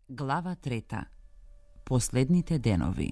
Глава 3. Последните денови.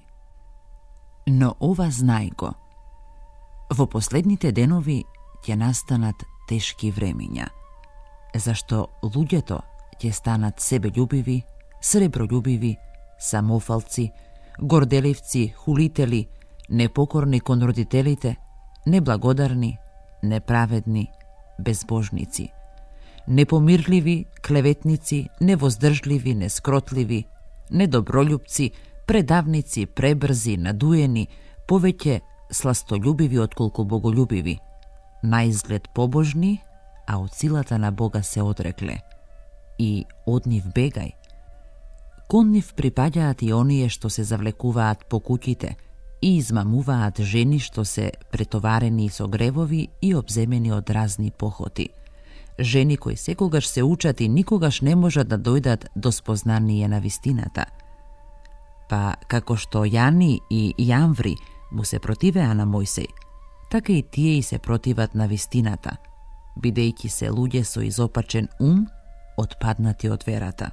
Но ова знај го. Во последните денови ќе настанат тешки времиња, зашто луѓето ќе станат себељубиви, среброљубиви, самофалци, горделивци, хулители, непокорни кон родителите, неблагодарни, неправедни, безбожници, непомирливи, клеветници, невоздржливи, нескротливи, недоброљупци, предавници, пребрзи, надуени, повеќе сластољубиви отколку боголюбиви, наизглед побожни, а од силата на Бога се одрекле. И од нив бегај. Кон нив припаѓаат и оние што се завлекуваат по куќите и измамуваат жени што се претоварени со гревови и обземени од разни похоти. Жени кои секогаш се учат и никогаш не можат да дојдат до спознание на вистината. Па како што Јани и Јамври му се противеа на Мојсей, така и тие и се противат на вистината, бидејќи се луѓе со изопачен ум, отпаднати од верата.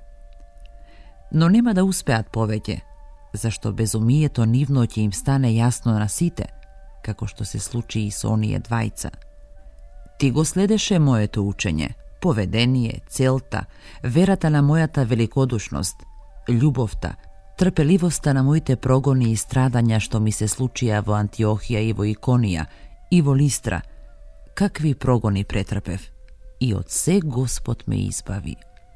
Но нема да успеат повеќе, зашто безумието нивно ќе им стане јасно на сите, како што се случи и со оние двајца. Ти го следеше моето учење, поведение, целта, верата на мојата великодушност, љубовта, трпеливоста на моите прогони и страдања што ми се случија во Антиохија и во Иконија и во Листра. Какви прогони претрпев, и од се Господ ме избави.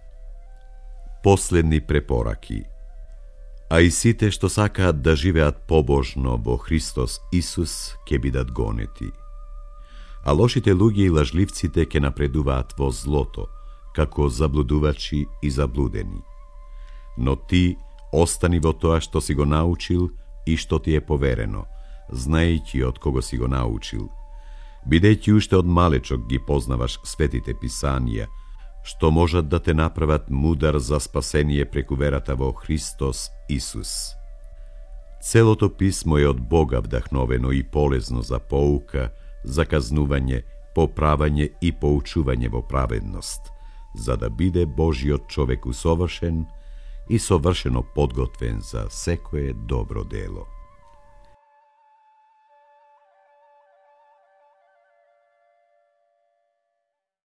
Последни препораки. А и сите што сакаат да живеат побожно во Христос Исус ќе бидат гонети. А лошите луѓе и лажливците ќе напредуваат во злото, како заблудувачи и заблудени. Но ти остани во тоа што си го научил и што ти е поверено, знаејќи од кого си го научил. Бидејќи уште од малечок ги познаваш светите писанија, што можат да те направат мудар за спасение преку верата во Христос Исус. Целото писмо е од Бога вдахновено и полезно за поука, за казнување, поправање и поучување во праведност, за да биде Божиот човек усовршен и совршено подготвен за секое добро дело.